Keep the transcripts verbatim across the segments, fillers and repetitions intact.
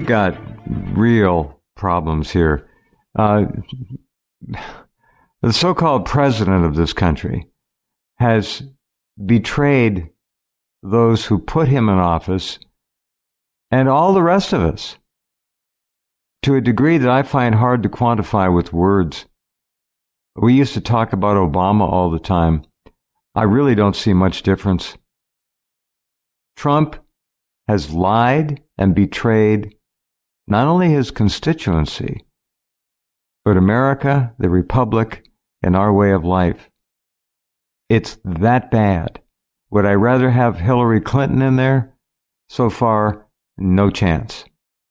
got real problems here. Uh, the so-called president of this country has betrayed those who put him in office and all the rest of us to a degree that I find hard to quantify with words. We used to talk about Obama all the time. I really don't see much difference. Trump has lied and betrayed not only his constituency, but America, the Republic, and our way of life. It's that bad. Would I rather have Hillary Clinton in there? So far, no chance.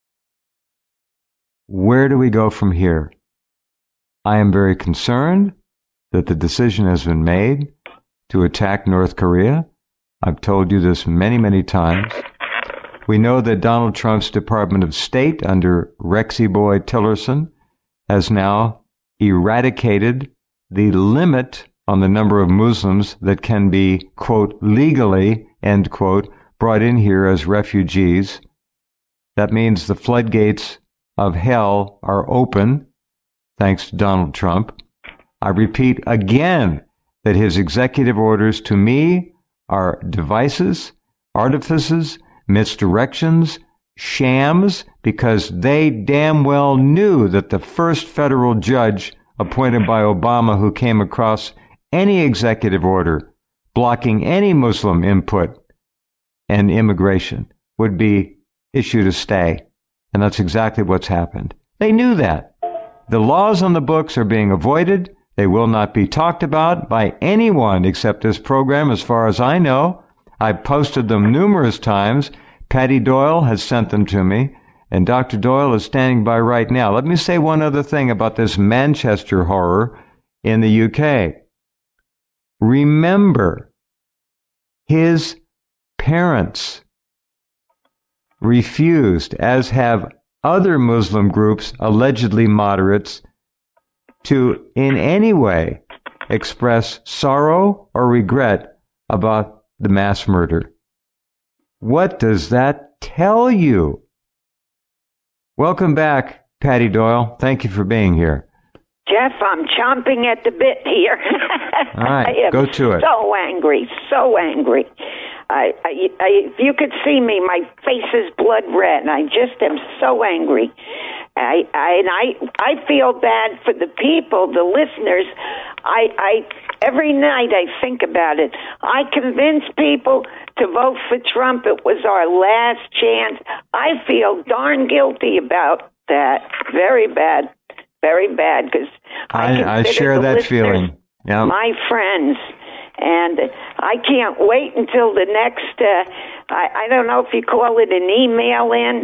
Where do we go from here? I am very concerned that the decision has been made to attack North Korea. I've told you this many, many times. We know that Donald Trump's Department of State under Rexy Boy Tillerson has now eradicated the limit on the number of Muslims that can be, quote, legally, end quote, brought in here as refugees. That means the floodgates of hell are open, thanks to Donald Trump. I repeat again that his executive orders to me are devices, artifices, misdirections, shams, because they damn well knew that the first federal judge appointed by Obama who came across any executive order blocking any Muslim input and immigration would be issued a stay. And that's exactly what's happened. They knew that. The laws on the books are being avoided. They will not be talked about by anyone except this program, as far as I know. I've posted them numerous times. Patty Doyle has sent them to me, and Doctor Doyle is standing by right now. Let me say one other thing about this Manchester horror in the U K. Remember, his parents refused, as have other Muslim groups, allegedly moderates, to in any way express sorrow or regret about the mass murder. What does that tell you? Welcome back, Patty Doyle. Thank you for being here. Jeff, I'm chomping at the bit here. All right, go to it. So angry, so angry. I, I, I, if you could see me, my face is blood red. I just am so angry. I, I, and I, I feel bad for the people, the listeners. I, I, every night I think about it. I convince people to vote for Trump. It was our last chance. I feel darn guilty about that. Very bad. Very bad, because I, I, I share that feeling. Yep. My friends, and I can't wait until the next, uh, I, I don't know if you call it an email in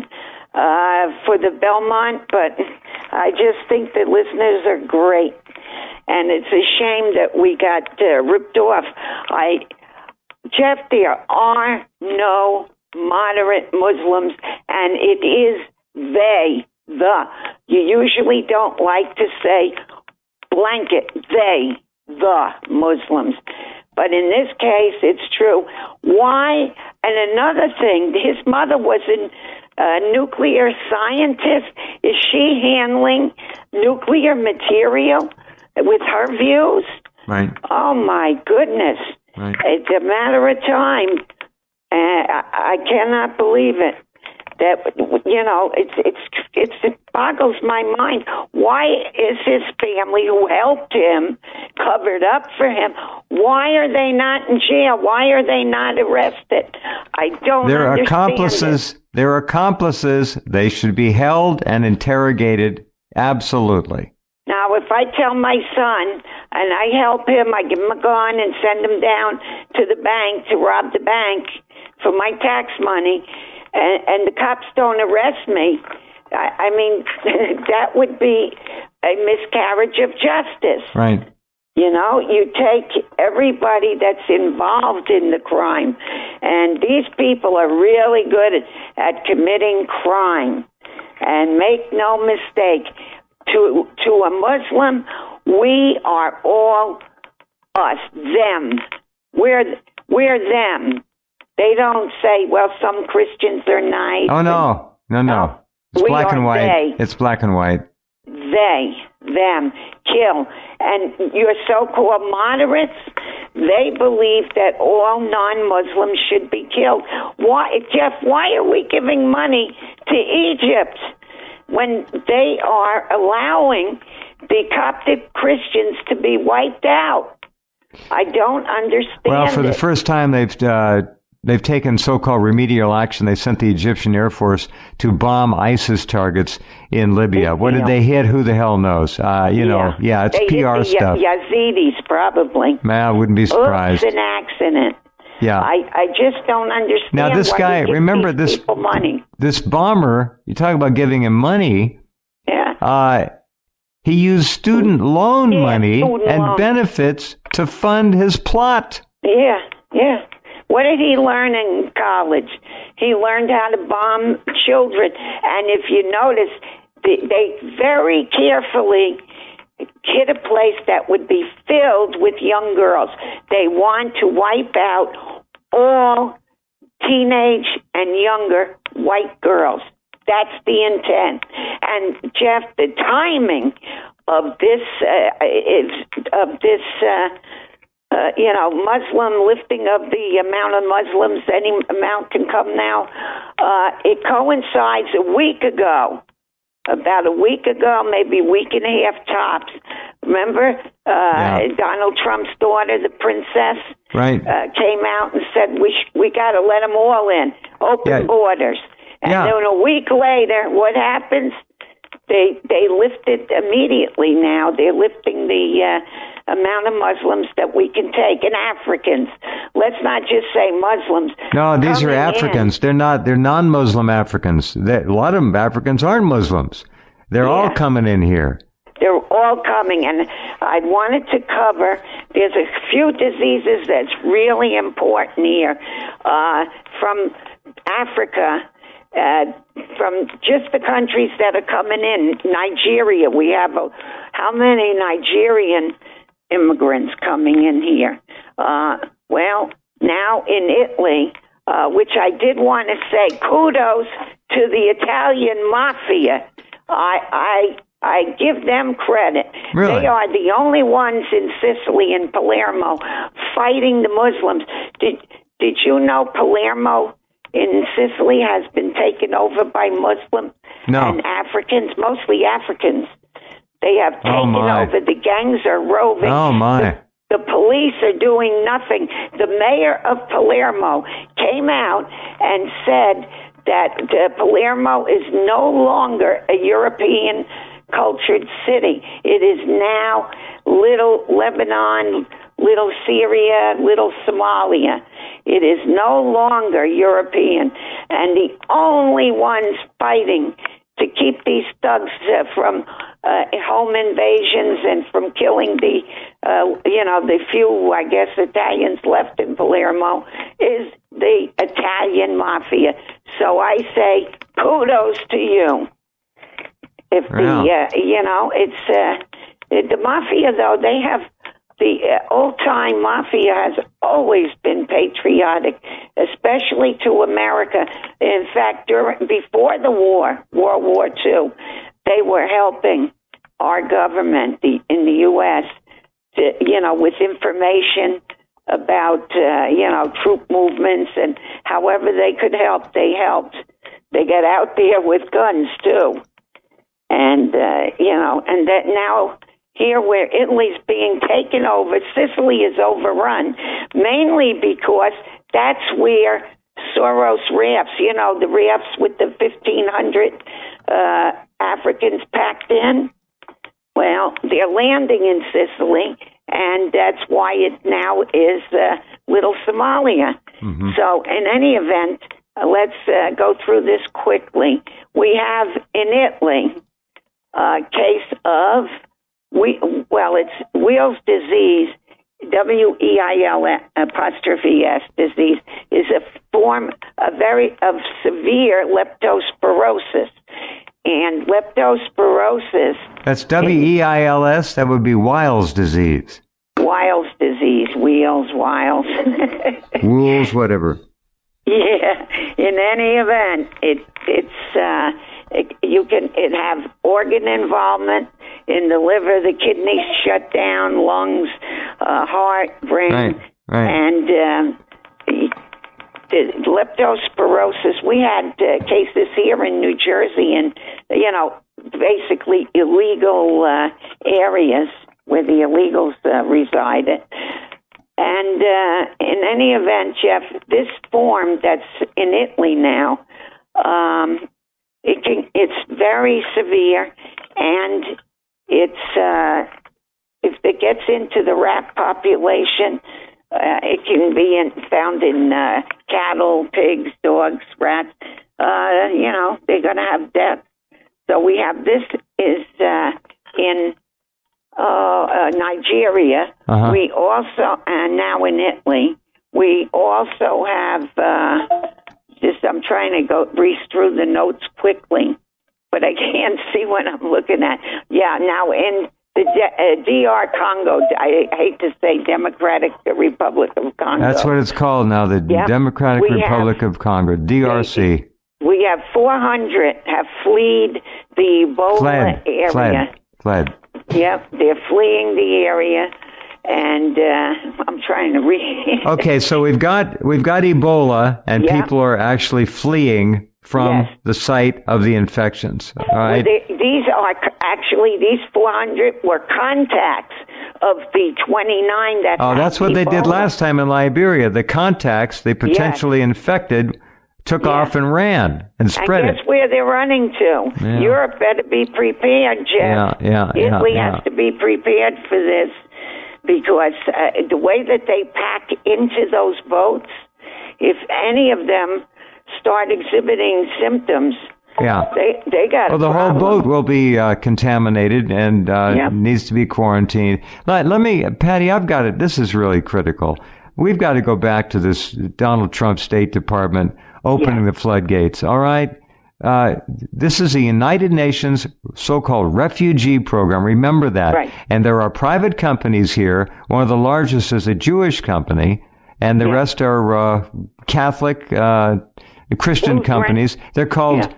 uh, for the Belmont, but I just think the listeners are great. And it's a shame that we got uh, ripped off. I, Jeff, there are no moderate Muslims, and it is they. The. You usually don't like to say blanket, they, the Muslims. But in this case, it's true. Why? And another thing, his mother was a, a nuclear scientist. Is she handling nuclear material with her views? Right. Oh, my goodness. Right. It's a matter of time. Uh, I, I cannot believe it. That, you know, it's, it's, it's, it boggles my mind. Why is his family, who helped him, covered up for him? Why are they not in jail? Why are they not arrested? I don't They're understand accomplices. it. They're accomplices. They should be held and interrogated. Absolutely. Now, if I tell my son and I help him, I give him a gun and send him down to the bank to rob the bank for my tax money, And, and the cops don't arrest me, I, I mean, that would be a miscarriage of justice. Right. You know, you take everybody that's involved in the crime, and these people are really good at, at committing crime. And make no mistake, to to a Muslim, we are all us, them. We're we're them. They don't say, well, some Christians are nice. Oh, no. No, no. It's we black are and white. they. It's black and white. They, them, kill. And your so-called moderates, they believe that all non-Muslims should be killed. Why, Jeff, why are we giving money to Egypt when they are allowing the Coptic Christians to be wiped out? I don't understand. Well, for it. the first time, they've uh, they've taken so-called remedial action. They sent the Egyptian Air Force to bomb ISIS targets in Libya. What did they hit? Who the hell knows? Uh, you yeah. know, yeah, it's they P R hit the stuff. Yazidis, probably. Man, I wouldn't be surprised. Oops, an accident. Yeah. I, I just don't understand. Now, this why guy, we give remember these this people money. This bomber, you talk about giving him money. Yeah. Uh, he used student loan Yeah, money student and loan. benefits to fund his plot. Yeah, yeah. What did he learn in college? He learned how to bomb children. And if you notice, they, they very carefully hit a place that would be filled with young girls. They want to wipe out all teenage and younger white girls. That's the intent. And Jeff, the timing of this uh, is of this, uh, uh, you know, Muslim lifting of the amount of Muslims, any amount can come now. Uh, it coincides a week ago, about a week ago, maybe a week and a half tops. Remember, uh, Yeah. Donald Trump's daughter, the princess, Right. uh, came out and said we sh- we got to let them all in, open Yeah. borders. And Yeah. then a week later, what happens? They they lift it immediately now. They're lifting the uh, amount of Muslims that we can take, and Africans. Let's not just say Muslims. No, these are coming in. Africans. They're not. They're non-Muslim Africans. They, a lot of them Africans aren't Muslims. They're all Yeah. coming in here. They're all coming, and I wanted to cover, there's a few diseases that's really important here uh, from Africa, uh, from just the countries that are coming in. Nigeria, we have a, how many Nigerian immigrants coming in here? Uh, well, now in Italy, uh, which I did want to say kudos to the Italian mafia. I, I I give them credit. Really? They are the only ones in Sicily and Palermo fighting the Muslims. Did Did you know Palermo in Sicily has been taken over by Muslims No. and Africans, mostly Africans? They have Oh, taken my. over. The gangs are roving. Oh, my. The, the police are doing nothing. The mayor of Palermo came out and said that uh, Palermo is no longer a European cultured city. It is now little Lebanon, little Syria, little Somalia. It is no longer European. And the only ones fighting to keep these thugs uh, from uh, home invasions and from killing the, uh, you know, the few, I guess, Italians left in Palermo is the Italian mafia. So I say kudos to you. If the, Yeah. uh, you know, it's uh, the, the mafia, though, they have the uh, old-time mafia has always been patriotic, especially to America. In fact, during, before the war, World War Two, they were helping our government the, in the U S to, you know, with information about, uh, you know, troop movements, and however they could help, they helped. They got out there with guns, too. And, uh, you know, and that now here where Italy's being taken over, Sicily is overrun, mainly because that's where Soros rafts, you know, the rafts with the fifteen hundred uh, Africans packed in. Well, they're landing in Sicily, and that's why it now is uh, Little Somalia. Mm-hmm. So, in any event, uh, let's uh, go through this quickly. We have in Italy a case of, we, well, it's Weil's disease, W E I L apostrophe S disease, is a form, a very, of severe leptospirosis. And leptospirosis... That's W E I L S. That would be Weil's disease. Weil's disease, Wheels, Wiles. Wool's, whatever. Yeah. In any event, it it's uh, it, you can it have organ involvement in the liver, the kidneys shut down, lungs, uh, heart, brain, right, right. and um, the leptospirosis. We had uh, cases here in New Jersey, and you know, basically illegal uh, areas where the illegals uh, resided. And uh, in any event, Jeff, this form that's in Italy now, um, it can, it's very severe, and it's uh, if it gets into the rat population, uh, it can be in, found in uh, cattle, pigs, dogs, rats. Uh, you know, they're going to have death. So we have this is uh, in uh, uh, Nigeria. Uh-huh. We also, and now in Italy, we also have, uh, just I'm trying to go breeze through the notes quickly, but I can't see what I'm looking at. Yeah, now in the D- uh, D R Congo, I hate to say Democratic Republic of Congo. That's what it's called now, the Yep. Democratic We Republic have- of Congo, D R C. We have four hundred have fled the Ebola Fled, area. fled, fled. Yep, they're fleeing the area, and uh, I'm trying to read. Okay, so we've got we've got Ebola, and Yeah. people are actually fleeing from Yes. the site of the infections. All Well, right. they, these are actually these four hundred were contacts of the twenty-nine that. Oh, had that's what they did Ebola. last time in Liberia. The contacts they potentially infected took Yeah. off and ran and spread and it. guess where they're running to? Yeah. Europe better be prepared, Jeff. Yeah, yeah, yeah, Italy yeah. has to be prepared for this because uh, the way that they pack into those boats, if any of them start exhibiting symptoms, Yeah. they they got Well, a the whole problem. boat will be uh, contaminated and uh, Yep. needs to be quarantined. Let, let me, Patty, I've got it. This is really critical. We've got to go back to this Donald Trump State Department opening Yeah. the floodgates. All right. Uh, this is the United Nations so-called refugee program. Remember that. Right. And there are private companies here. One of the largest is a Jewish company, and the Yeah. rest are uh, Catholic, uh, Christian Lutheran. companies. They're called Yeah.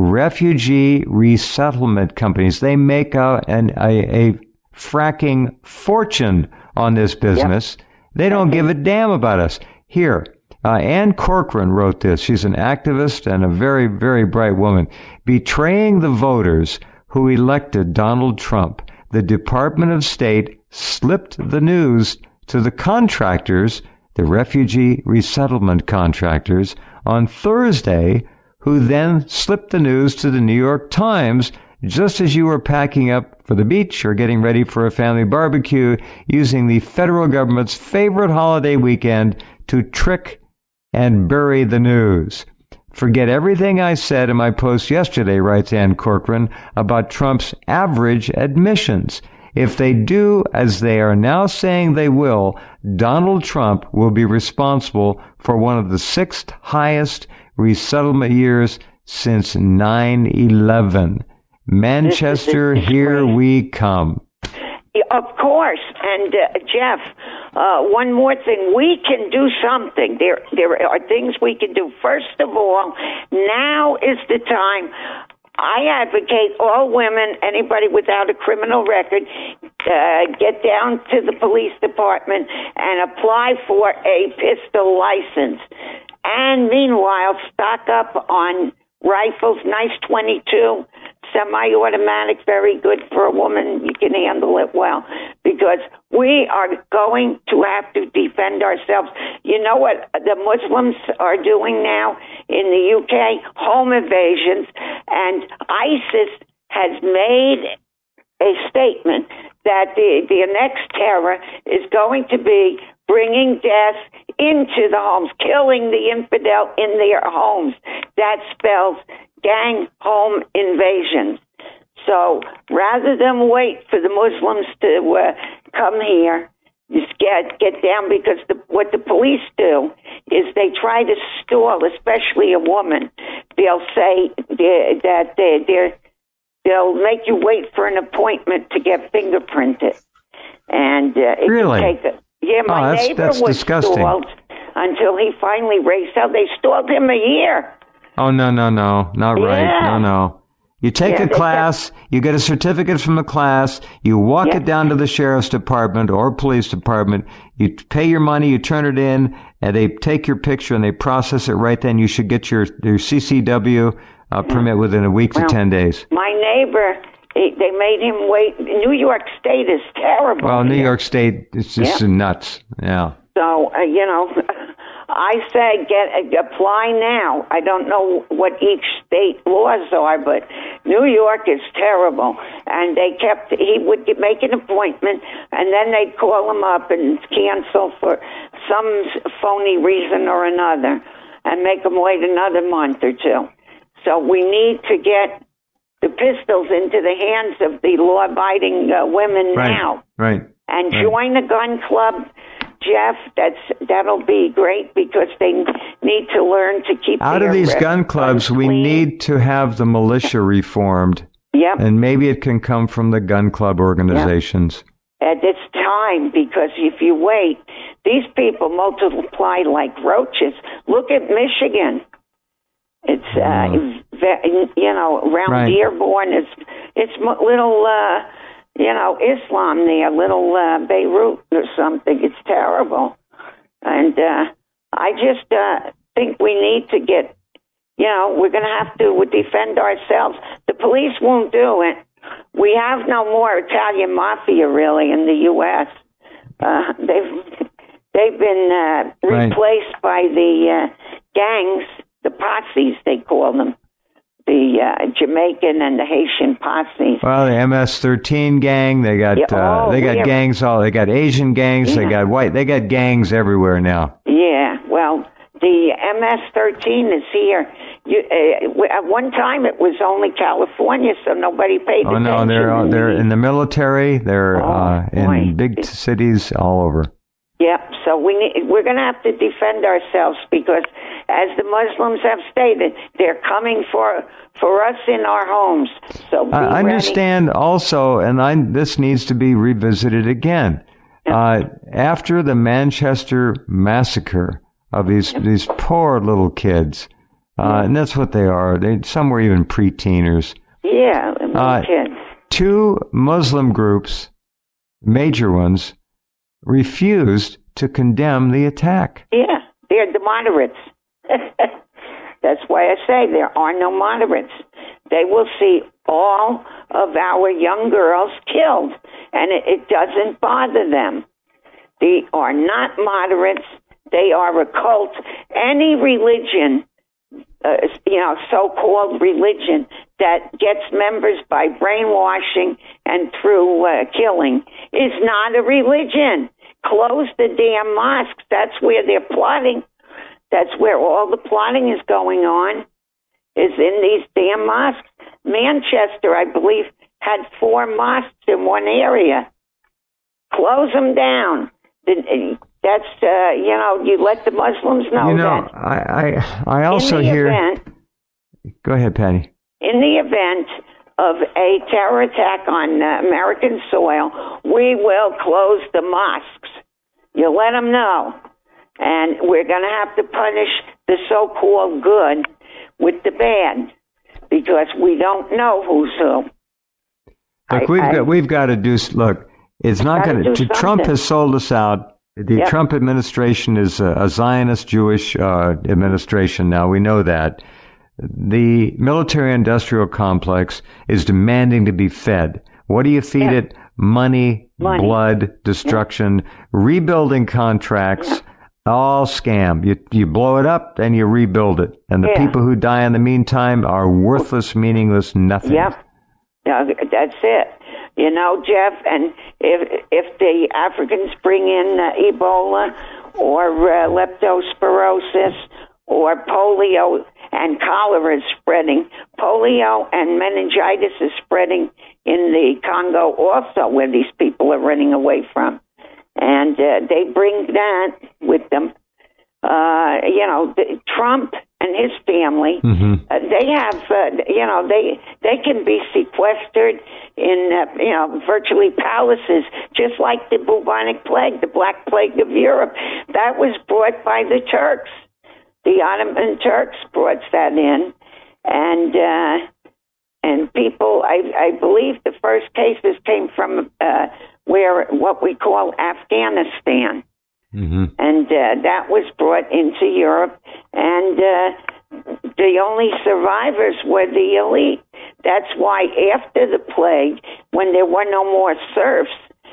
refugee resettlement companies. They make a, an, a, a fracking fortune on this business. They don't give a damn about us. Here, uh, Ann Corcoran wrote this. She's an activist and a very, very bright woman. Betraying the voters who elected Donald Trump, the Department of State slipped the news to the contractors, the refugee resettlement contractors, on Thursday, who then slipped the news to the New York Times just as you were packing up for the beach or getting ready for a family barbecue, using the federal government's favorite holiday weekend to trick and bury the news. Forget everything I said in my post yesterday, writes Ann Corcoran, about Trump's average admissions. If they do as they are now saying they will, Donald Trump will be responsible for one of the sixth highest resettlement years since nine eleven. Manchester, here we come. Of course, and uh, Jeff, uh, one more thing, we can do something. There, there are things we can do. First of all, now is the time. I advocate all women, anybody without a criminal record, uh, get down to the police department and apply for a pistol license. And meanwhile, stock up on rifles, nice twenty-two, semi-automatic, very good for a woman. You can handle it well because we are going to have to defend ourselves. You know what the Muslims are doing now in the U K? Home invasions. And ISIS has made a statement that the, the next terror is going to be bringing death into the homes, killing the infidel in their homes. That spells gang home invasions. So rather than wait for the Muslims to uh, come here, just get get down, because the, what the police do is they try to stall, especially a woman. They'll say they're, that they're, they're, they'll make you wait for an appointment to get fingerprinted. And uh, it Really? can take a, yeah, my Oh, that's- neighbor that's was disgusting. stalled until he finally raised hell. They stalled him a year. Oh, no, no, no. Not right. Yeah. No, no. You take yeah, a class, you get a certificate from the class, you walk yeah. it down to the sheriff's department or police department, you pay your money, you turn it in, and they take your picture and they process it right then. You should get your, your C C W uh, permit within a week well, to ten days. My neighbor, they made him wait. New York State is terrible. Well, New here. York State, it's just yeah. nuts. Yeah. So, uh, you know, I say get uh, apply now. I don't know what each state laws are, but New York is terrible. And they kept, he would get, make an appointment, and then they'd call him up and cancel for some phony reason or another and make him wait another month or two. So we need to get the pistols into the hands of the law-abiding uh, women right. now. Right. And right. join a gun club. Jeff, that's that'll be great because they need to learn to keep out of these gun clubs. We clean. need to have the militia reformed. Yep. And maybe it can come from the gun club organizations. Yep. And it's time because if you wait, these people multiply like roaches. Look at Michigan. It's uh, mm. you know around right. Dearborn. It's it's little. Uh, You know, Islam there, little uh, Beirut or something. It's terrible. And uh, I just uh, think we need to get, you know, we're going to have to defend ourselves. The police won't do it. We have no more Italian mafia, really, in the U S Uh, they've, they've been uh, replaced right. by the uh, gangs, the posses, they call them. The uh, Jamaican and the Haitian posses. Well, the M S thirteen gang, they got yeah, uh, oh, they got gangs all. They got Asian gangs, yeah. they got white, they got gangs everywhere now. Yeah, well, the M S thirteen is here. You, uh, at one time, it was only California, so nobody paid oh, attention. Oh no, they're they're in the military. They're oh, uh, in boy. big cities all over. Yep. So we need, we're going to have to defend ourselves because, as the Muslims have stated, they're coming for for us in our homes. So be I understand ready. Also, and I, this needs to be revisited again. Yep. Uh, after the Manchester massacre of these yep. these poor little kids, uh, yep. and that's what they are. They some were even pre-teeners. Yeah, little uh, kids. Two Muslim groups, major ones, refused to condemn the attack. Yeah, they're the moderates. That's why I say there are no moderates. They will see all of our young girls killed, and it, it doesn't bother them. They are not moderates. They are a cult. Any religion, uh, you know, so-called religion that gets members by brainwashing and through uh, killing is not a religion. Close the damn mosques. That's where they're plotting. That's where all the plotting is going on, is in these damn mosques. Manchester, I believe, had four mosques in one area. Close them down. That's, uh, you know, you let the Muslims know, you know that. I, I, I also in the hear... Event, Go ahead, Patty. In the event of a terror attack on uh, American soil, we will close the mosques. You let them know. And we're going to have to punish the so-called good with the bad because we don't know who's who. Look, I, we've I, got we've got to do. Look, it's not going to. Trump has sold us out. The yep. Trump administration is a, a Zionist Jewish uh, administration now. We know that. The military-industrial complex is demanding to be fed. What do you feed yeah. it? Money, Money, blood, destruction, yeah. rebuilding contracts, yeah. all scam. You you blow it up, and you rebuild it. And the yeah. people who die in the meantime are worthless, meaningless, nothing. Yep. No, that's it. You know, Jeff, and if if the Africans bring in uh, Ebola or uh, leptospirosis or polio, and cholera is spreading. Polio and meningitis is spreading in the Congo also, where these people are running away from. And uh, they bring that with them. Uh, you know, the, Trump and his family, mm-hmm. uh, they have, uh, you know, they they can be sequestered in, uh, you know, virtually palaces, just like the bubonic plague, the Black Plague of Europe. That was brought by the Turks. The Ottoman Turks brought that in, and uh, and people, I, I believe the first cases came from uh, where what we call Afghanistan. Mm-hmm. And uh, that was brought into Europe, and uh, the only survivors were the elite. That's why after the plague, when there were no more serfs,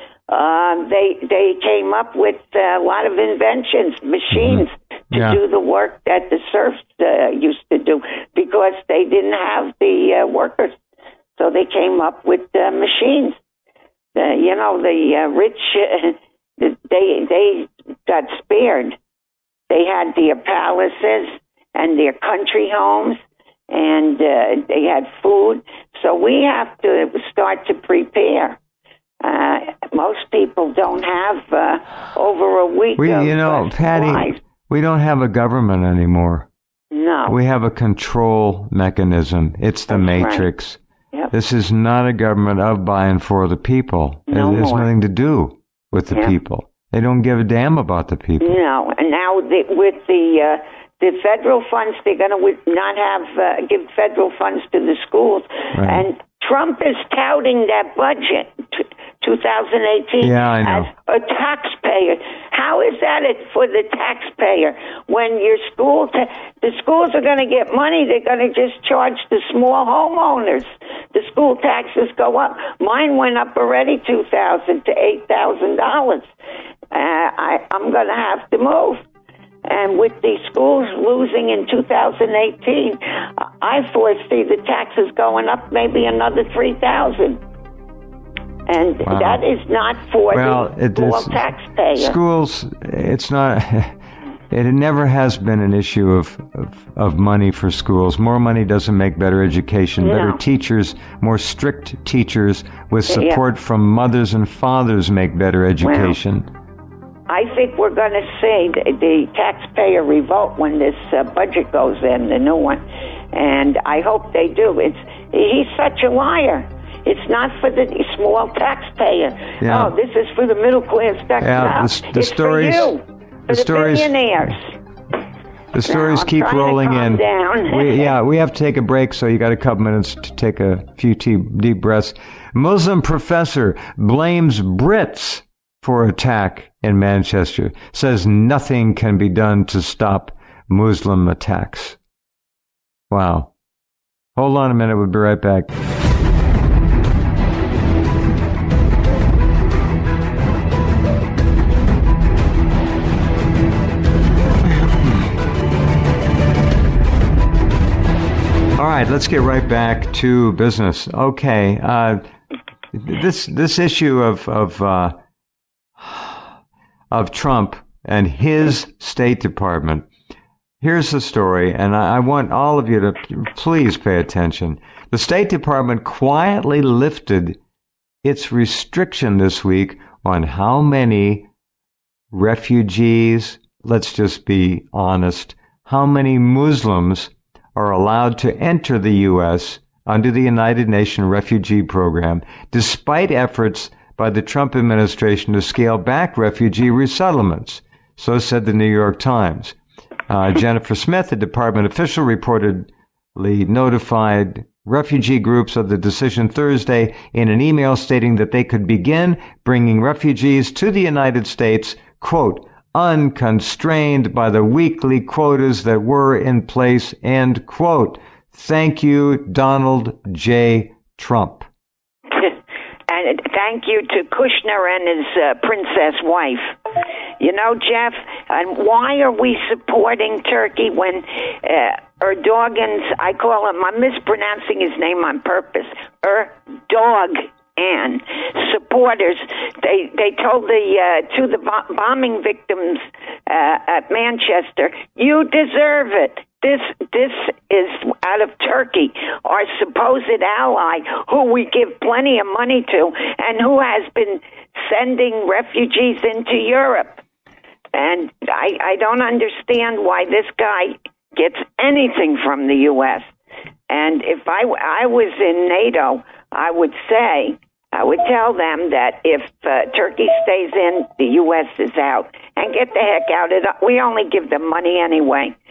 uh, they they came up with a lot of inventions, machines, mm-hmm. to yeah. do the work that the serfs uh, used to do, because they didn't have the uh, workers. So they came up with uh, machines. Uh, you know, the uh, rich, uh, they they got spared. They had their palaces and their country homes, and uh, they had food. So we have to start to prepare. Uh, most people don't have uh, over a week we, of you know, uh, Patty, supplies. We don't have a government anymore. No. We have a control mechanism. It's the That's matrix. Right. Yep. This is not a government of, by, and for the people. No it has more. nothing to do with the Yep. people. They don't give a damn about the people. No, and now the, with the uh, the federal funds, they're going to not have uh, give federal funds to the schools. Right. And Trump is touting that budget, t- twenty eighteen, yeah, I know. as a taxpayer. How is that it for the taxpayer when your school, ta- the schools are going to get money? They're going to just charge the small homeowners. The school taxes go up. Mine went up already two thousand to eight thousand dollars. Uh, I, I'm going to have to move. And with the schools losing in two thousand eighteen, I foresee the taxes going up maybe another three thousand dollars. And wow. that is not for well, the small taxpayer. Schools, it's not... It never has been an issue of, of, of money for schools. More money doesn't make better education, no. better teachers, more strict teachers with support yeah. from mothers and fathers make better education. Well, I think we're going to see the, the taxpayer revolt when this uh, budget goes in, the new one. And I hope they do. It's He's such a liar. It's not for the small taxpayer. Yeah. Oh, this is for the middle class taxpayer. Yeah, the, the it's stories, for you, for the, the stories, billionaires. The stories now, keep rolling in. Down. we, yeah, we have to take a break, so you got a couple minutes to take a few deep, deep breaths. Muslim professor blames Brits for attack in Manchester. Says nothing can be done to stop Muslim attacks. Wow. Hold on a minute. We'll be right back. All right, let's get right back to business. Okay, uh, this this issue of of uh, of Trump and his State Department. Here's the story, and I, I want all of you to please pay attention. The State Department quietly lifted its restriction this week on how many refugees, let's just be honest, how many Muslims are allowed to enter the U S under the United Nations Refugee Program, despite efforts by the Trump administration to scale back refugee resettlements. So said the New York Times. Uh, Jennifer Smith, a department official, reportedly notified refugee groups of the decision Thursday in an email stating that they could begin bringing refugees to the United States, quote, unconstrained by the weekly quotas that were in place, end quote. Thank you, Donald J. Trump. And thank you to Kushner and his uh, princess wife. You know, Jeff, and why are we supporting Turkey when uh, Erdogan's, I call him, I'm mispronouncing his name on purpose, Erdogan. And supporters, they they told the uh, to the bo- bombing victims uh, at Manchester, you deserve it. This this is out of Turkey, our supposed ally, who we give plenty of money to, and who has been sending refugees into Europe. And I I don't understand why this guy gets anything from the U S. And if I I was in NATO, I would say, I would tell them that if uh, Turkey stays in, the U S is out. And get the heck out of it. We only give them money anyway. Uh,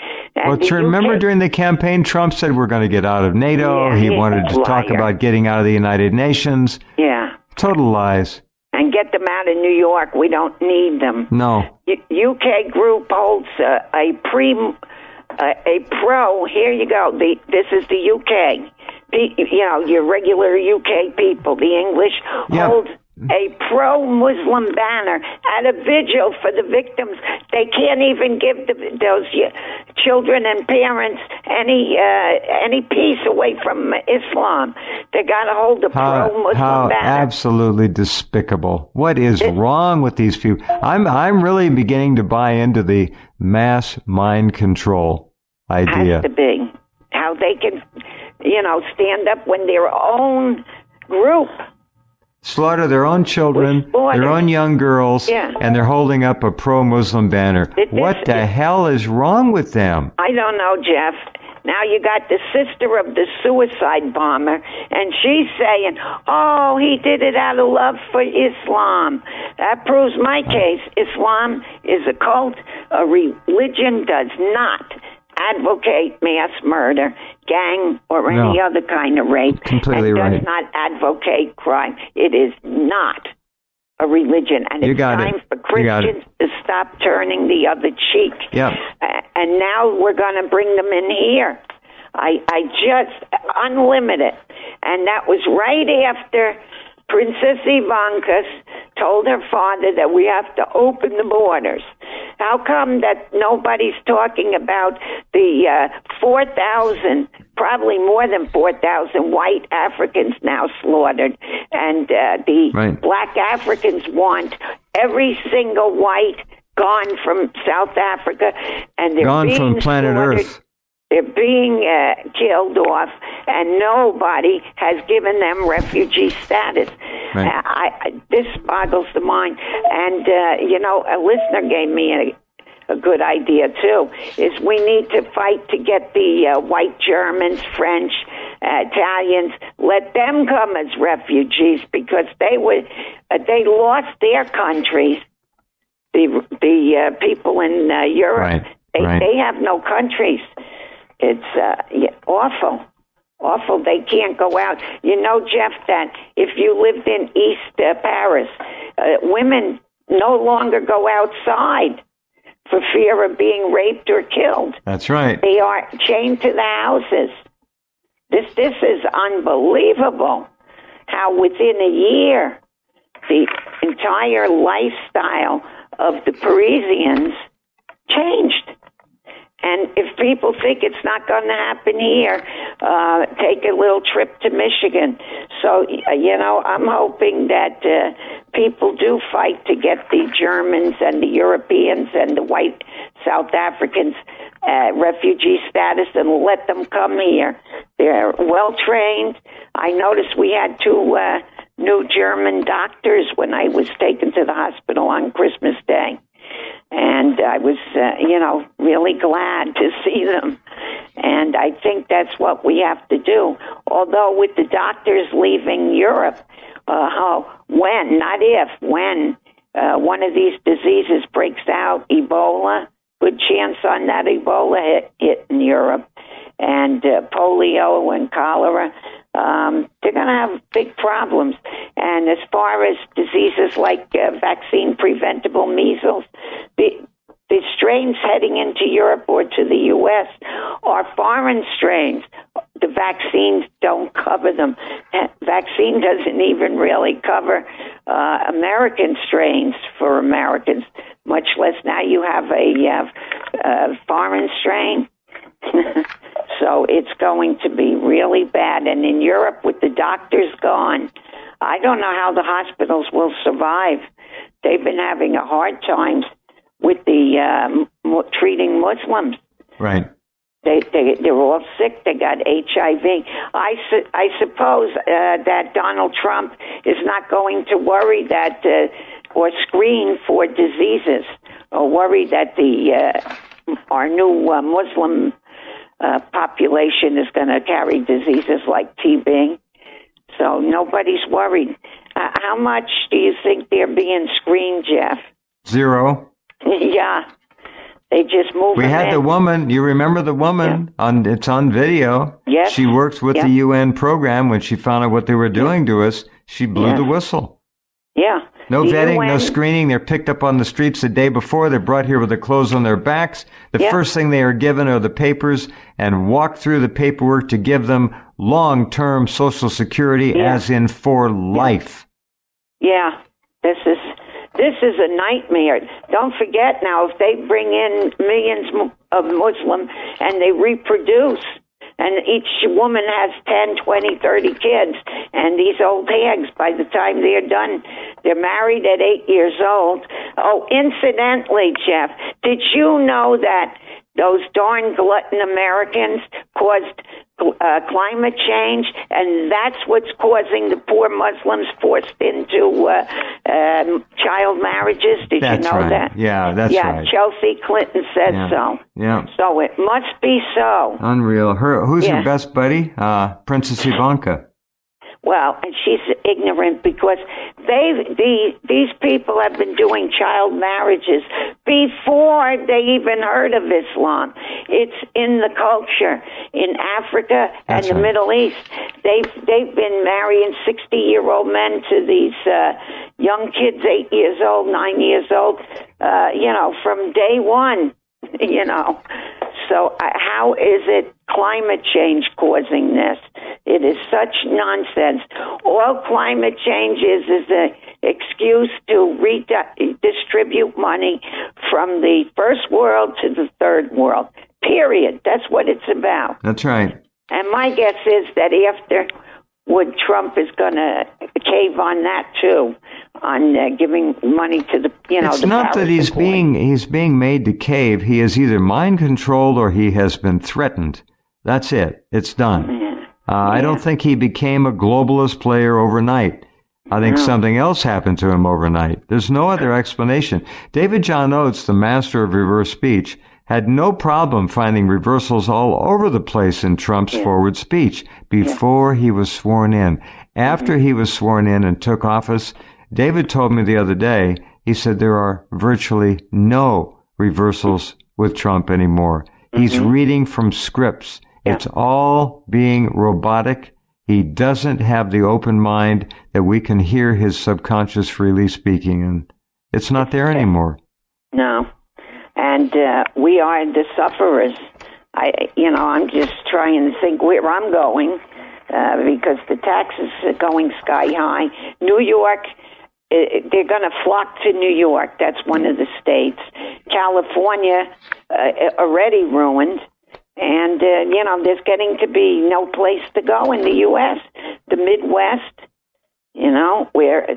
Well, the to remember U K during the campaign, Trump said we're going to get out of NATO. Yeah, he he's wanted a to talk liar. about getting out of the United Nations. Yeah. Total lies. And get them out of New York. We don't need them. No. U- UK group holds uh, a pre, uh, a pro. Here you go. The, this is the U K. The, you know, your regular U K people, the English, Yeah. hold a pro-Muslim banner at a vigil for the victims. They can't even give the, those uh, children and parents any uh, any peace away from Islam. They got to hold a How, pro-Muslim how banner. absolutely despicable. What is It- wrong with these people? I'm I'm really beginning to buy into the mass mind control idea. Has to be how they can, you know, stand up when their own group. Slaughter their own children, Slaughter. their own young girls, Yeah. and they're holding up a pro-Muslim banner. It- What this- the it- hell is wrong with them? I don't know, Jeff. Now you got the sister of the suicide bomber, and she's saying, oh, he did it out of love for Islam. That proves my case. Islam is a cult. A religion does not advocate mass murder, gang, or any No. other kind of rape. Completely and does right. not advocate crime. It is not a religion, and You it's got time it. for You got it. Christians to stop turning the other cheek. Yep. Uh, and now we're going to bring them in here. I, I just, unlimited. And that was right after Princess Ivanka told her father that we have to open the borders. How come that nobody's talking about the uh, four thousand, probably more than four thousand white Africans now slaughtered? And uh, the Right. black Africans want every single white gone from South Africa, and they're Gone being from planet slaughtered. Earth. They're being uh, killed off, and nobody has given them refugee status. Right. Uh, I, I, this boggles the mind. And, uh, you know, a listener gave me a, a good idea, too, is we need to fight to get the uh, white Germans, French, uh, Italians, let them come as refugees, because they were, uh, they lost their countries, the, the uh, people in uh, Europe. Right, They, right. they have no countries. It's uh, yeah, awful, awful. They can't go out. You know, Jeff, that if you lived in East uh, Paris, uh, women no longer go outside for fear of being raped or killed. That's right. They are chained to the houses. This this is unbelievable. How within a year, the entire lifestyle of the Parisians changed. And if people think it's not going to happen here, uh, take a little trip to Michigan. So, uh, you know, I'm hoping that uh, people do fight to get the Germans and the Europeans and the white South Africans uh, refugee status and let them come here. They're well trained. I noticed we had two uh, new German doctors when I was taken to the hospital on Christmas Day. And I was, uh, you know, really glad to see them. And I think that's what we have to do. Although with the doctors leaving Europe, uh, how, when, not if, when uh, one of these diseases breaks out, Ebola, good chance on that Ebola hit, hit in Europe, and uh, polio and cholera, um, they're going to have big problems. And as far as diseases like uh, vaccine-preventable measles, the, the strains heading into Europe or to the U S are foreign strains. The vaccines don't cover them. Vaccine doesn't even really cover uh, American strains for Americans, much less now you have a uh, uh, foreign strain. So it's going to be really bad. And in Europe, with the doctors gone, I don't know how the hospitals will survive. They've been having a hard time with the um, treating Muslims. Right. They, they, they're all sick. They got H I V. I, su- I suppose uh, that Donald Trump is not going to worry that uh, or screen for diseases or worry that the uh, our new uh, Muslim uh, population is going to carry diseases like T B. So nobody's worried. Uh, how much do you think they're being screened, Jeff? Zero. Yeah. They just move We them had in. the woman, you remember the woman, Yeah. on it's on video. Yes. She works with Yeah. the U N program. When she found out what they were doing to us, she blew Yeah. the whistle. Yeah. No The vetting, U N no screening. They're picked up on the streets the day before. They're brought here with their clothes on their backs. The Yeah. first thing they are given are the papers and walk through the paperwork to give them long-term Social Security, Yeah. as in for life. Yeah. This is this is a nightmare. Don't forget now, if they bring in millions mu- of Muslims and they reproduce, and each woman has ten, twenty, thirty kids, and these old hags, by the time they're done, they're married at eight years old. Oh, incidentally, Jeff, did you know that those darn glutton Americans caused uh, climate change, and that's what's causing the poor Muslims forced into uh, um, child marriages? Did That's you know right. that? Yeah, that's yeah, right. Chelsea Clinton said Yeah. so. Yeah. So it must be so. Unreal. Her, who's Yeah. her best buddy? Uh, Princess Ivanka. Well, and she's ignorant because they the, these people have been doing child marriages before they even heard of Islam. It's in the culture in Africa and That's the right. Middle East. They've they've been marrying sixty year old men to these uh, young kids, eight years old, nine years old. Uh, you know, from day one. You know, so uh, how is it climate change causing this? It is such nonsense. All climate change is is an excuse to redistribute money from the first world to the third world. Period. That's what it's about. That's right. And my guess is that after Wood, Trump is going to cave on that too, on uh, giving money to the you know. It's the not that he's power-supporting. being he's being made to cave. He is either mind controlled or he has been threatened. That's it. It's done. Yeah. Uh, I don't think he became a globalist player overnight. I think No. something else happened to him overnight. There's no other explanation. David John Oates, the master of reverse speech, had no problem finding reversals all over the place in Trump's Yeah. forward speech before he was sworn in. After he was sworn in and took office, David told me the other day, he said there are virtually no reversals with Trump anymore. He's reading from scripts. Yeah. It's all being robotic. He doesn't have the open mind that we can hear his subconscious freely speaking, and it's not there anymore. No. And uh, we are the sufferers. I, you know, I'm just trying to think where I'm going uh, because the taxes are going sky high. New York, uh, they're going to flock to New York. That's one of the states. California, uh, already ruined. And, uh, you know, there's getting to be no place to go in the U S The Midwest, you know, where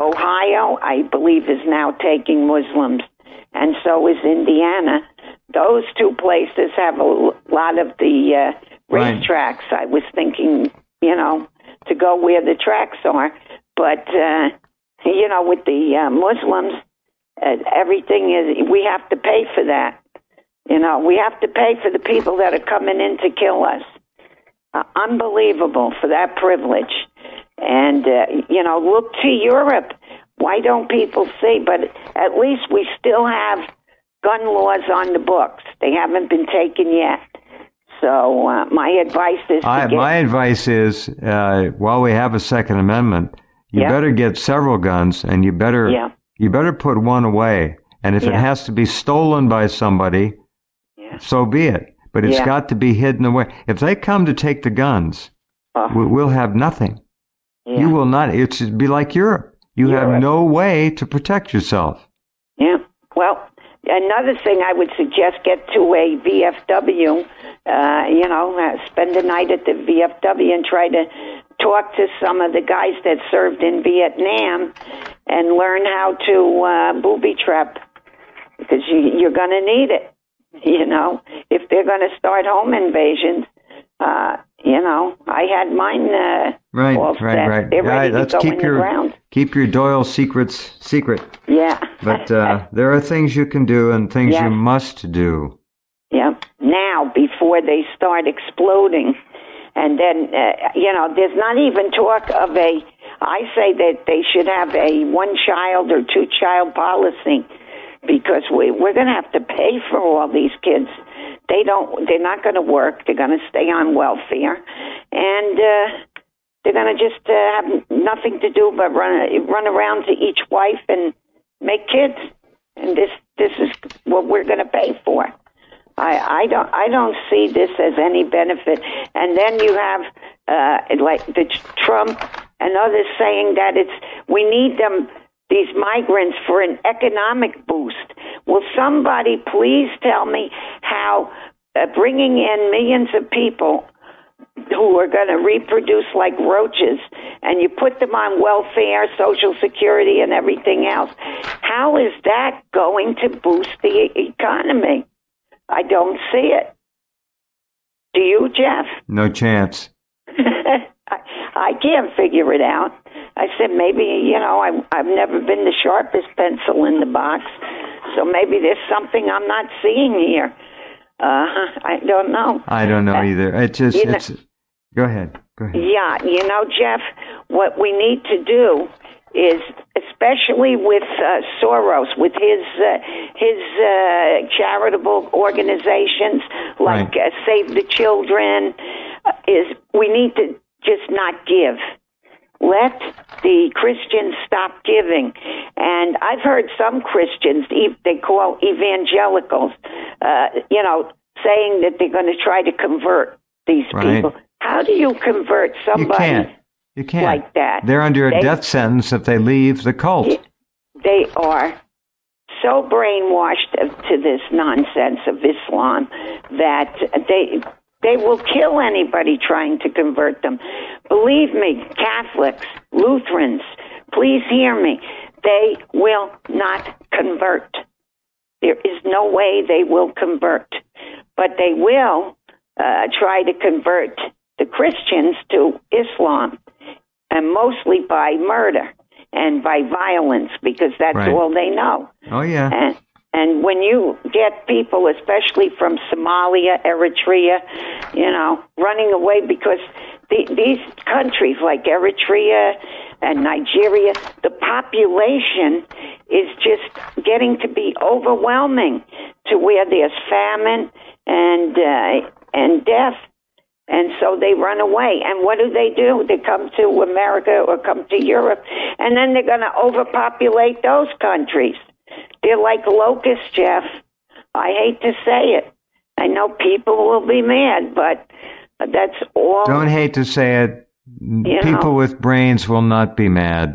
Ohio, I believe, is now taking Muslims. And so is Indiana. Those two places have a lot of the uh, Right. racetracks. I was thinking, you know, to go where the tracks are. But, uh, you know, with the uh, Muslims, uh, everything is, we have to pay for that. You know, we have to pay for the people that are coming in to kill us. Uh, unbelievable for that privilege. And, uh, you know, look to Europe. Why don't people see? But at least we still have gun laws on the books. They haven't been taken yet. So uh, my advice is to I, get... my advice is, uh, while we have a Second Amendment, you Yeah. better get several guns, and you better Yeah. you better put one away. And if it Yeah. has to be stolen by somebody, Yeah. so be it. But it's Yeah. got to be hidden away. If they come to take the guns, Oh, we- we'll have nothing. yeah. You will not. It's it'd be like Europe. You have Europe. no way to protect yourself. Yeah. Well, another thing I would suggest, get to a V F W, uh, you know, uh, spend a night at the V F W and try to talk to some of the guys that served in Vietnam and learn how to uh, booby trap, because you, you're going to need it, you know, if they're going to start home invasions. Uh, you know, I had mine uh, Right, all right, set. right. They're Yeah, ready let's to go keep in your the ground. keep your Doyle secrets secret. Yeah. But uh, there are things you can do and things Yes. you must do. Yeah. Now, before they start exploding. And then, uh, you know, there's not even talk of a, I say that they should have a one child or two child policy. because we, we're going to have to pay for all these kids. They don't, they're not going to work. They're going to stay on welfare. And uh, they're going to just uh, have nothing to do but run, run around to each wife and make kids. And this, this is what we're going to pay for. I, I don't, I don't see this as any benefit. And then you have uh, like the Trump and others saying that it's we need them, these migrants, for an economic boost. Will somebody please tell me how uh, bringing in millions of people who are going to reproduce like roaches, and you put them on welfare, Social Security, and everything else, how is that going to boost the economy? I don't see it. Do you, Jeff? No chance. I, I can't figure it out. I said, maybe, you know, I, I've never been the sharpest pencil in the box, so maybe there's something I'm not seeing here. Uh, I don't know. I don't know uh, either. It's just, you know, it's, go ahead. Go ahead. Yeah, you know, Jeff, what we need to do is, especially with uh, Soros, with his uh, his uh, charitable organizations like right. uh, Save the Children, uh, is we need to just not give. Let the Christians stop giving. And I've heard some Christians, they call evangelicals, uh, you know, saying that they're going to try to convert these right. people. How do you convert somebody? You can't. You can't. Like that. They're under a they, death sentence if they leave the cult. They are so brainwashed to this nonsense of Islam that they they will kill anybody trying to convert them. Believe me, Catholics, Lutherans, please hear me. They will not convert. There is no way they will convert. But they will uh, try to convert the Christians to Islam, and mostly by murder and by violence, because that's right. all they know. Oh, yeah. And, and when you get people, especially from Somalia, Eritrea, you know, running away because the, these countries like Eritrea and Nigeria, the population is just getting to be overwhelming to where there's famine and uh, and death. And so they run away. And what do they do? They come to America or come to Europe, and then they're going to overpopulate those countries. They're like locusts, Jeff. I hate to say it. I know people will be mad, but that's all. Don't hate to say it. People know. with brains will not be mad.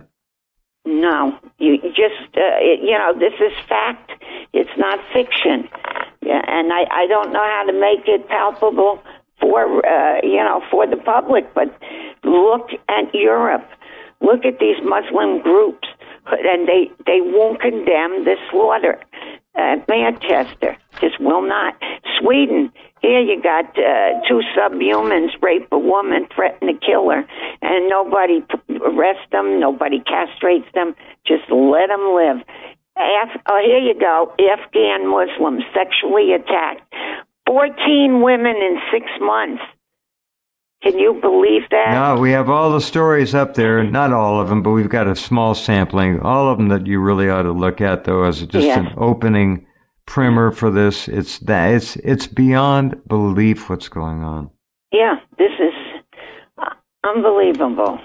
No. You just, uh, it, you know, this is fact. It's not fiction. Yeah, and I, I don't know how to make it palpable for, uh, you know, for the public, but look at Europe. Look at these Muslim groups, and they, they won't condemn the slaughter. Uh, Manchester just will not. Sweden, here you got uh, two subhumans rape a woman, threaten to kill her, and nobody arrests them, nobody castrates them, just let them live. Af- oh, here you go, Afghan Muslims sexually attacked. fourteen women in six months. Can you believe that? No, we have all the stories up there. Not all of them, but we've got a small sampling. All of them that you really ought to look at, though, as just yes. an opening primer for this. It's that it's it's beyond belief what's going on. Yeah, this is uh, unbelievable.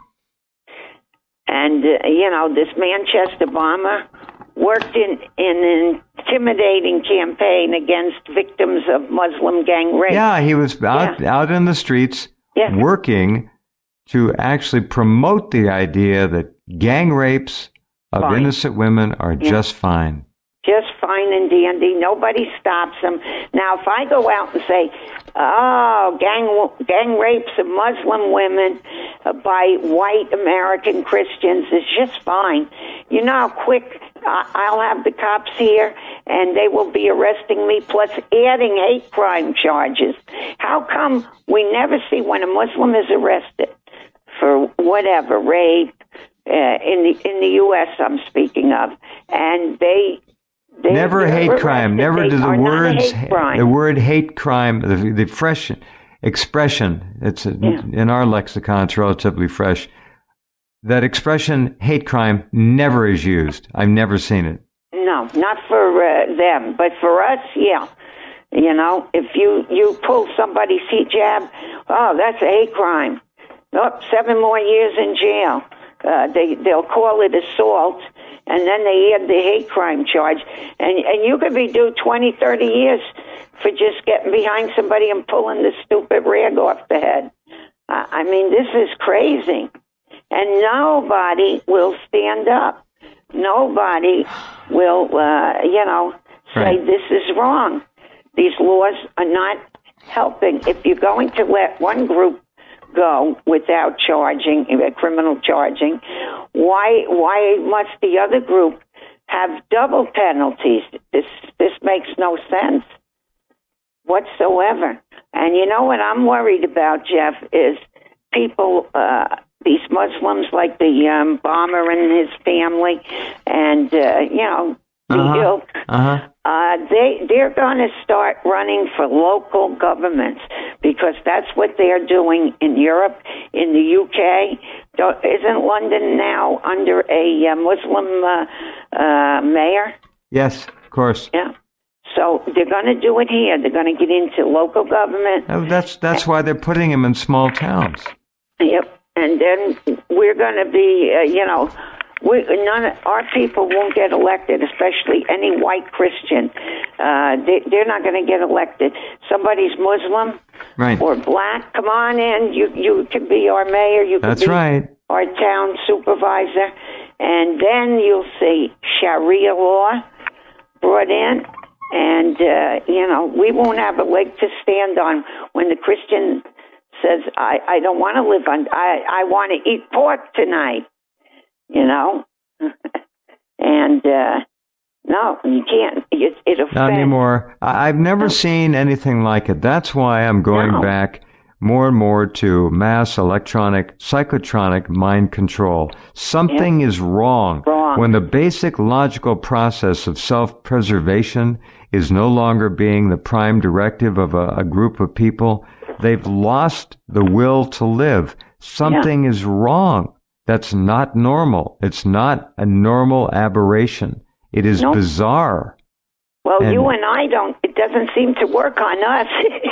And uh, you know, this Manchester bomber worked in, in an intimidating campaign against victims of Muslim gang rape. Yeah, he was out, yeah. out in the streets yeah. working to actually promote the idea that gang rapes of fine. innocent women are yeah. just fine. Just fine and dandy. Nobody stops them. Now, if I go out and say, oh, gang gang rapes of Muslim women uh, by white American Christians is just fine, you know how quick I'll have the cops here, and they will be arresting me, plus adding hate crime charges. How come we never see when a Muslim is arrested for whatever, rape, uh, in the in the U S I'm speaking of, and they... They, never hate arrested. crime. Never do the words, the word hate crime, the, the fresh expression, it's yeah. in our lexicon, it's relatively fresh. That expression, hate crime, never is used. I've never seen it. no, not for uh, them, but for us, yeah. You know, if you, you pull somebody's hijab, oh, that's a hate crime. Oh, seven more years in jail. Uh, they, they'll call it assault, and then they add the hate crime charge. And, and you could be due twenty, thirty years for just getting behind somebody and pulling the stupid rag off the head. Uh, I mean, this is crazy. And nobody will stand up. Nobody will, uh, you know, say right. this is wrong. These laws are not helping. If you're going to let one group go without charging, criminal charging, why why must the other group have double penalties? This this makes no sense whatsoever. And you know what I'm worried about, Jeff, is people, uh, these Muslims like the um, bomber and his family, and, uh, you know, the uh-huh. ilk, uh-huh. uh, they, they're going to start running for local governments because that's what they're doing in Europe, in the U K. Don't, isn't London now under a uh, Muslim uh, uh, mayor? Yes, of course. Yeah. So they're going to do it here. They're going to get into local government. Oh, that's that's why they're putting him in small towns. Yep. And then we're going to be, uh, you know, we, none of, our people won't get elected, especially any white Christian. Uh, they, they're not going to get elected. Somebody's Muslim right. or black, come on in. You you can be our mayor. You can That's be right. our town supervisor. And then you'll see Sharia law brought in. And, uh, you know, we won't have a leg to stand on when the Christian says, I, I don't want to live on, I, I want to eat pork tonight, you know. and, uh, no, you can't. It, it offends. Not anymore. I, I've never seen anything like it. That's why I'm going no. back more and more to mass electronic, psychotronic mind control. Something yeah. is wrong, wrong when the basic logical process of self-preservation is no longer being the prime directive of a, a group of people. They've lost the will to live. Something yeah. is wrong. That's not normal. It's not a normal aberration. It is nope. bizarre. Well, and you and I don't, it doesn't seem to work on us.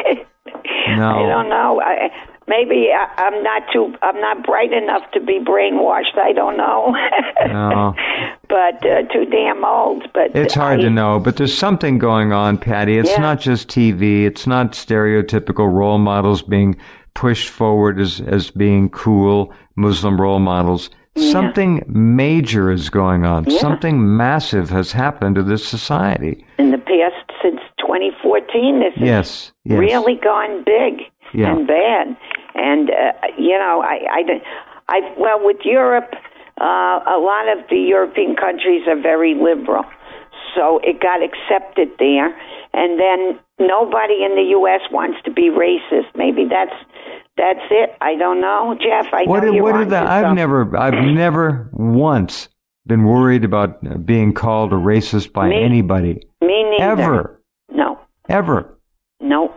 No. I don't know. I, maybe I, I'm not too. I'm not bright enough to be brainwashed. I don't know. No. But uh, too damn old. But it's hard I, to know. But there's something going on, Patty. It's yeah. not just T V. It's not stereotypical role models being pushed forward as as being cool Muslim role models. Yeah. Something major is going on. Yeah. Something massive has happened to this society in the past since twenty fourteen. This yes, has yes. really gone big yeah. and bad. And uh, you know, I, I, I, well, with Europe, uh, a lot of the European countries are very liberal, so it got accepted there. And then nobody in the U S wants to be racist. Maybe that's that's it. I don't know, Jeff. I what know did, you're what on did that? to I've something. never, I've never once been worried about being called a racist by me, anybody. Me neither. Ever. No. Ever. No.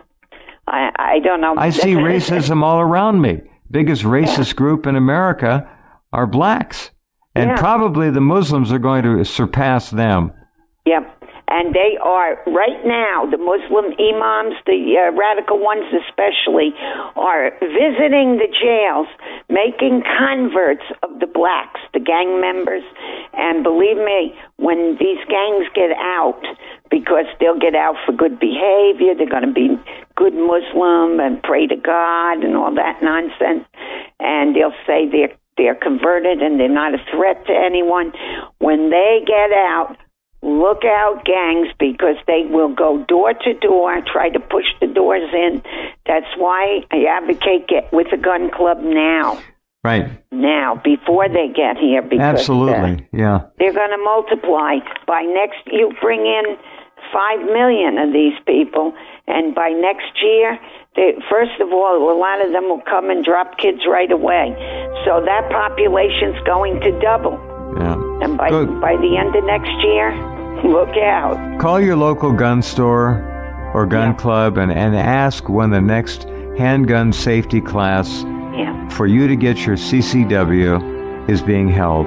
I I don't know. I see racism all around me. Biggest racist yeah. group in America are blacks, and yeah. probably the Muslims are going to surpass them. Yep. And they are, right now, the Muslim imams, the uh, radical ones especially, are visiting the jails, making converts of the blacks, the gang members. And believe me, when these gangs get out, because they'll get out for good behavior, they're going to be good Muslim and pray to God and all that nonsense, and they'll say they're, they're converted and they're not a threat to anyone. When they get out, look out, gangs, because they will go door to door, try to push the doors in. That's why I advocate get with a gun club now. Right. Now, before they get here. Because, absolutely, uh, yeah. They're going to multiply. By next, you bring in five million of these people, and by next year, they, first of all, a lot of them will come and drop kids right away. So that population's going to double. Yeah. And by Good. by the end of next year, look out. Call your local gun store or gun yeah. club and, and ask when the next handgun safety class yeah. for you to get your C C W is being held.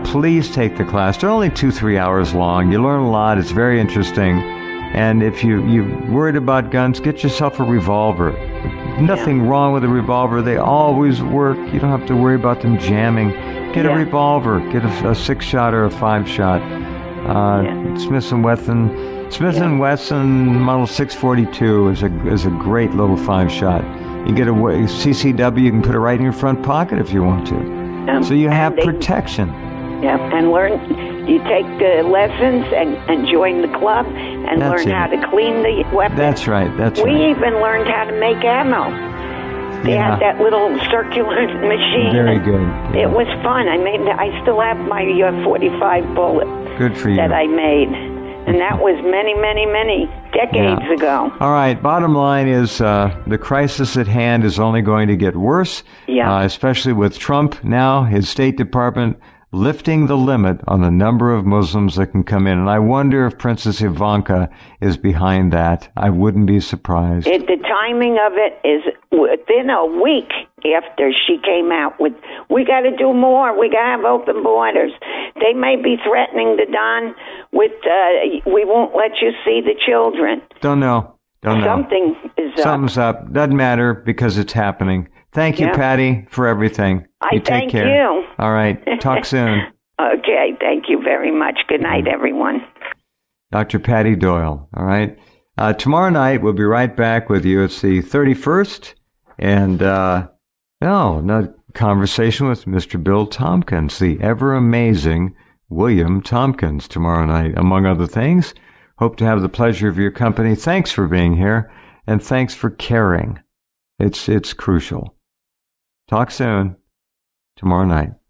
please take the class. They're only two, three hours long. You learn a lot. It's very interesting. And if you, you're worried about guns, get yourself a revolver. Nothing yeah. wrong with a revolver. They always work. You don't have to worry about them jamming. Get yeah. a revolver. Get a, a six-shot or a five-shot. Uh, yeah. Smith and Wesson. Smith yeah. and Wesson Model six forty-two is a is a great little five-shot. You get a C C W. You can put it right in your front pocket if you want to. Um, so you have they, protection. Yeah, and learn. You take the lessons and, and join the club and That's learn it. how to clean the weapons. That's right. That's we right. We even learned how to make ammo. They yeah. had that little circular machine. Very good. It Yeah. was fun. I made. I still have my uh, forty-five bullet. Good for you. That I made, and that was many, many, many decades yeah. ago. All right. Bottom line is uh, the crisis at hand is only going to get worse. Yeah. Uh, especially with Trump now, his State Department lifting the limit on the number of Muslims that can come in. And I wonder if Princess Ivanka is behind that. I wouldn't be surprised. It, the timing of it is within a week after she came out with, we got to do more. We got to have open borders. They may be threatening the Don with, uh, we won't let you see the children. Don't know. Don't know. Something is up. Something's up. Doesn't matter because it's happening. Thank you, yeah. Patty, for everything. I you take thank care. you. All right. Talk soon. Okay. Thank you very much. Good night, everyone. Doctor Patty Doyle. All right. Uh, tomorrow night, we'll be right back with you. It's the thirty-first. And, uh, no, no conversation with Mister Bill Tompkins, the ever-amazing William Tompkins, tomorrow night, among other things. Hope to have the pleasure of your company. Thanks for being here, and thanks for caring. It's it's crucial. Talk soon. Tomorrow night.